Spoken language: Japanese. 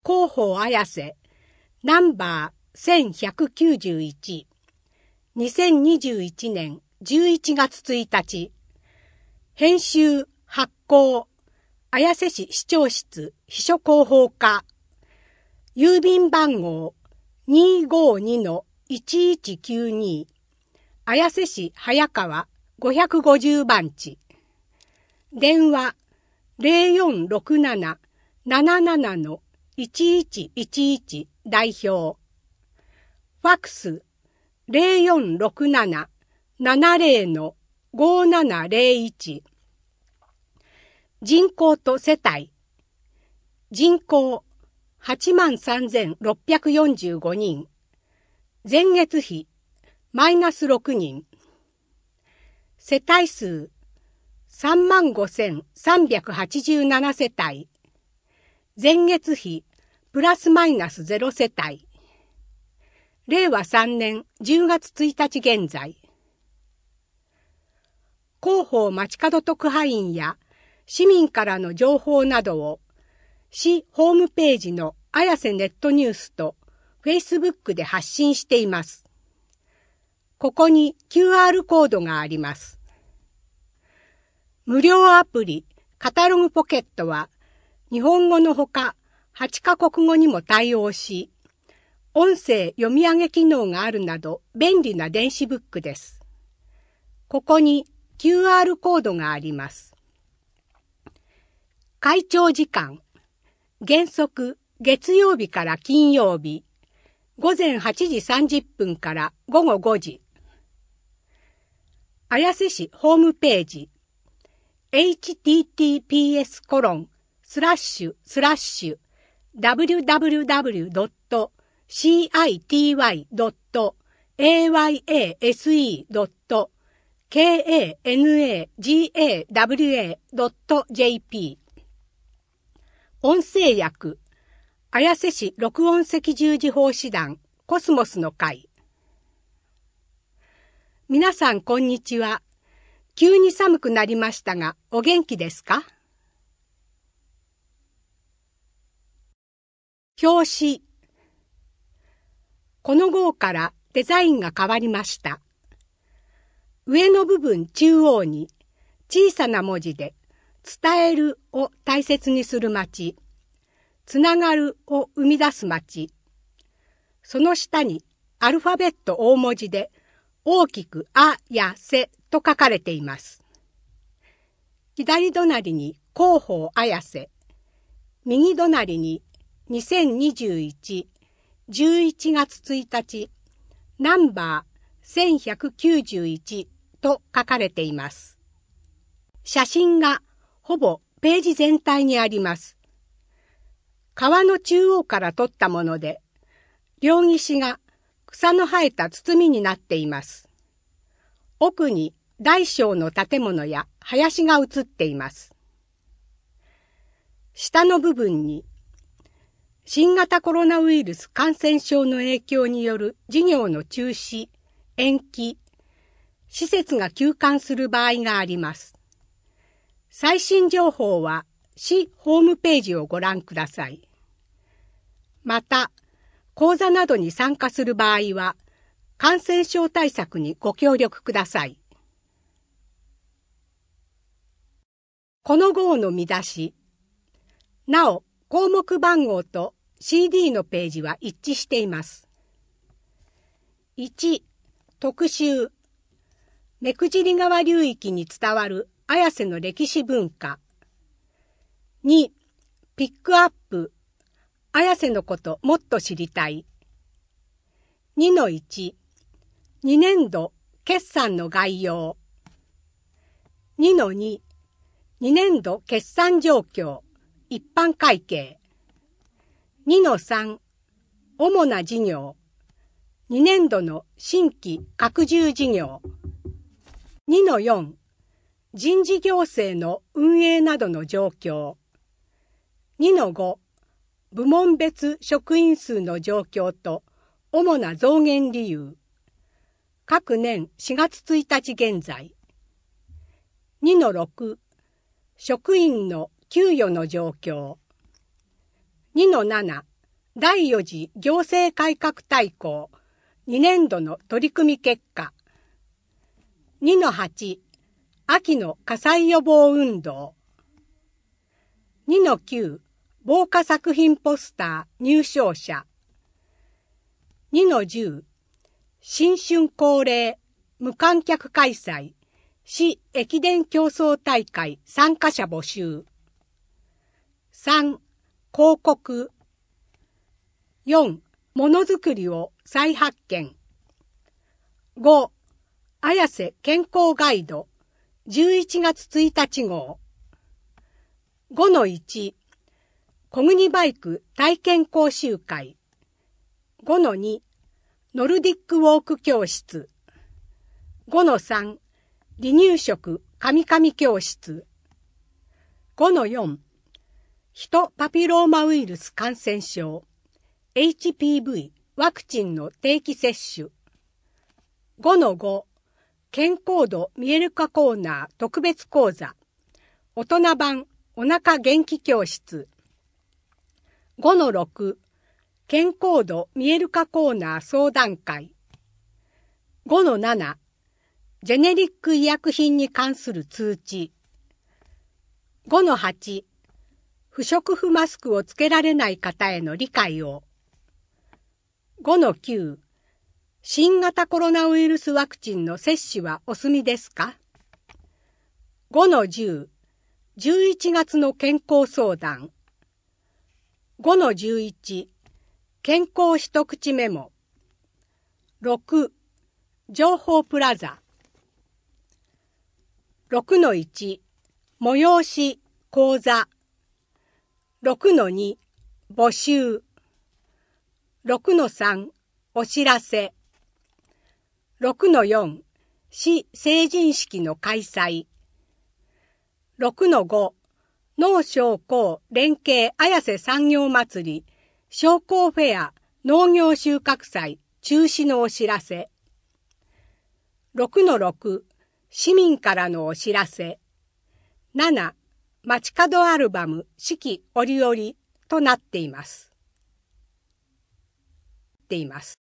広報綾瀬ナンバー1191 2021年11月1日編集発行綾瀬市市長室秘書広報課郵便番号 252-1192 綾瀬市早川550番地電話 0467-77-1111 代表ファクス 0467-70-5701 人口と世帯人口 83,645 人前月比マイナス6人世帯数 35,387 世帯前月比プラスマイナス0世帯令和3年10月1日現在広報街角特派員や市民からの情報などを市ホームページの綾瀬ネットニュースとフェイスブックで発信しています。ここに QR コードがあります。無料アプリカタログポケットは日本語のほか8カ国語にも対応し、音声読み上げ機能があるなど便利な電子ブックです。ここに QR コードがあります。会長時間原則月曜日から金曜日午前8時30分から午後5時綾瀬市ホームページ https://www.city.ayasagawa.jp 音声訳綾瀬市録音赤十字奉仕団コスモスの会皆さんこんにちは。急に寒くなりましたがお元気ですか？表紙この号からデザインが変わりました。上の部分中央に小さな文字で伝えるを大切にする街、つながるを生み出す街、その下にアルファベット大文字で大きくあやせと書かれています。左隣に広報綾瀬、右隣に2021、11月1日、ナンバー1191と書かれています。写真がほぼページ全体にあります。川の中央から撮ったもので、両岸が草の生えた包みになっています。奥に大小の建物や林が映っています。下の部分に、新型コロナウイルス感染症の影響による事業の中止、延期、施設が休館する場合があります。最新情報は市ホームページをご覧ください。また、講座などに参加する場合は、感染症対策にご協力ください。この号の見出し、なお、項目番号と CD のページは一致しています。1、特集、目久尻川流域に伝わる綾瀬の歴史文化。2、ピックアップ、綾瀬のこともっと知りたい。2-1、2年度決算の概要。2-2、2年度決算状況、一般会計。2-3、主な事業。2年度の新規拡充事業。2-4、人事行政の運営などの状況。2-5、部門別職員数の状況と主な増減理由。各年4月1日現在。2-6、職員の給与の状況。2-7、 第4次行政改革大綱2年度の取り組み結果。2-8 秋の火災予防運動。2-9防火作品ポスター入賞者。2-10新春恒例無観客開催市駅伝競争大会参加者募集。3広告。4ものづくりを再発見。5綾瀬健康ガイド11月1日号。5-1小国バイク体験講習会。5-2ノルディックウォーク教室。5-3離乳食カミカミ教室。5-4ヒトパピローマウイルス感染症 HPV ワクチンの定期接種。5-5健康度見える化コーナー特別講座大人版お腹元気教室。5-6健康度見える化コーナー相談会。5-7ジェネリック医薬品に関する通知。5-8不織布マスクをつけられない方への理解を。5-9新型コロナウイルスワクチンの接種はお済みですか？ 5-10 11月の健康相談。5-11健康一口メモ。6情報プラザ。6-1催し講座。6-2募集。6-3お知らせ。6-4市成人式の開催。6-5農商工連携綾瀬産業祭り商工フェア農業収穫祭中止のお知らせ。6-6市民からのお知らせ。7街角アルバム四季折々となっています。